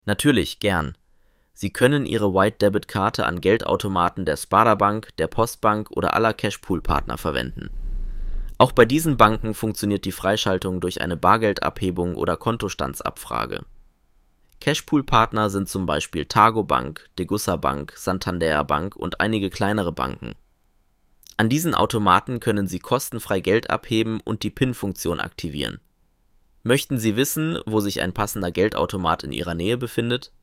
Natürlich, gern. Sie können Ihre White-Debit-Karte an Geldautomaten der Sparda-Bank, der Postbank oder aller Cashpool-Partner verwenden. Auch bei diesen Banken funktioniert die Freischaltung durch eine Bargeldabhebung oder Kontostandsabfrage. Cashpool-Partner sind zum Beispiel Targobank, Degussa Bank, Santander Bank und einige kleinere Banken. An diesen Automaten können Sie kostenfrei Geld abheben und die PIN-Funktion aktivieren. Möchten Sie wissen, wo sich ein passender Geldautomat in Ihrer Nähe befindet?